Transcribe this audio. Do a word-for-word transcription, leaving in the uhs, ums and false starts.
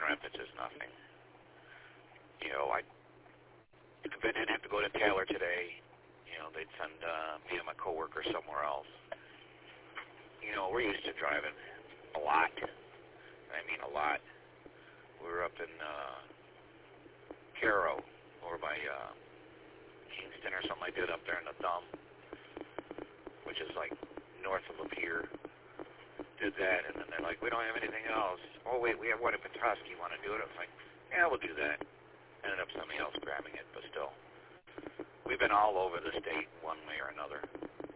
Rapids is nothing. You know, I if I didn't have to go to Taylor today, you know, they'd send uh, me and my coworker somewhere else. You know, we're used to driving a lot. I mean, a lot. We were up in uh, Caro, over by uh, Kingston or something like that, up there in the Thumb, which is like north of up here. Did that, and then they're like, we don't have anything else. Oh, wait, we have one in Petoskey. You want to do it? I was like, yeah, we'll do that. Ended up somebody else grabbing it, but still. We've been all over the state one way or another.